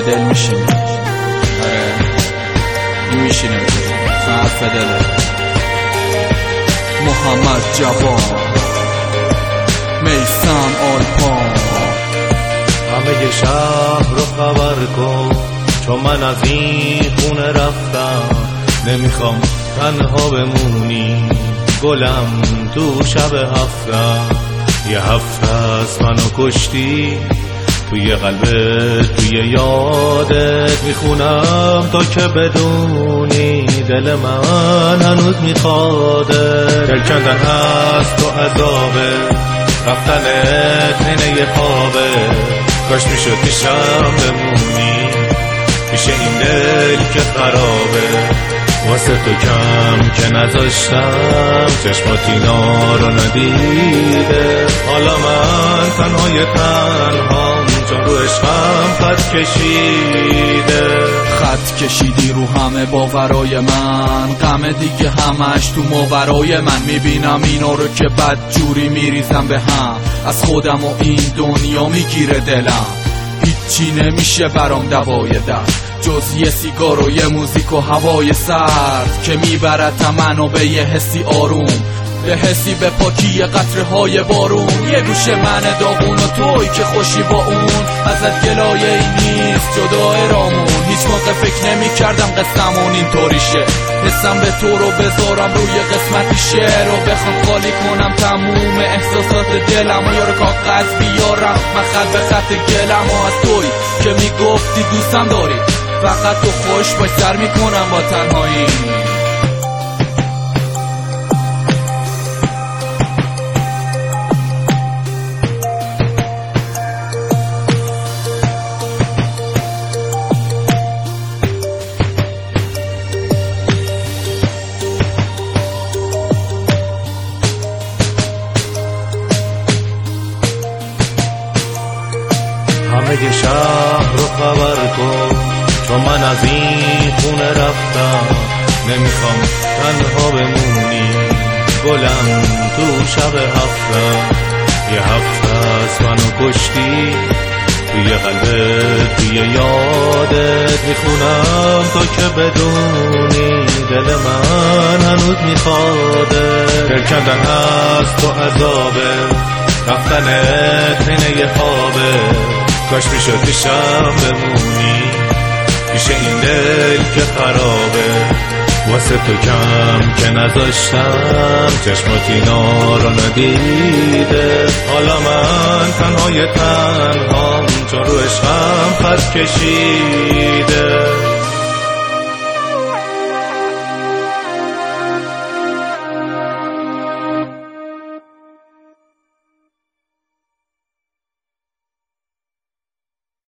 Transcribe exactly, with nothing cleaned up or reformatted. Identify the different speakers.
Speaker 1: دل میشینه. آره این میشینه تو حرف دل محمد جوان میثم آلپان.
Speaker 2: همه شهر رو خبر کن چون من از این خونه رفتم، نمیخوام تنها بمونی گلم تو شب هفتم. یه هفته از منو کشتی توی قلبت توی یادت میخونم تا که بدونی دل من هنوز میخواده. دل کندن از تو عذابه، رفتنت اینه یه خوابه، کاش میشد پیشم بمونی پیش این دل که خرابه. واسه تو کم که نذاشتم چشمات اینا رو ندیده، حالا من تنهای تنهام چون رو عشقم خط کشیده.
Speaker 1: خط کشیدی رو همه باورای من، غم دیگه همش تو ماورای من. میبینم اینا رو که بد جوری میریزم به هم، از خودم و این دنیا میگیره دلم. هیچی نمیشه برام دوای درد جز یه سیگار و یه موزیک و هوای سرد که میبرد منو به یه حسی آروم، به حسی به پاکی قطره های بارون. یه گوشه من داغون و توی که خوشی با اون، ازت گلایه ای نیست جدای رامون. هیچ موقع فکر نمی کردم قسمون این طوریشه، حسم به تو رو بذارم روی قسمتی شعر و بخوام خالی کنم تموم احساسات دلم و یارو کاغذ بیارم من خط به خط گلم. و از توی که میگفتی دوستم داری فقط تو خوش باش سر میکنم با تنهایی.
Speaker 2: همه شهر رو خبر کن چون من از این خونه رفتم، نمیخوام تنها بمونی گلم تو شب هفتم. یه هفته از منو کشتی توی قلبت توی یادت میخونم تا که بدونی دل من هنوز میخواده. دل کندن از تو عذابه، رفتنت اینه یه خوابه، کاش میشد پیشم بمونی پیش این دل که خرابه. واسه تو کم که نذاشتم چشمات اینا رو ندیده، حالا من تنهای تنهام چون رو عشقم خط کشید.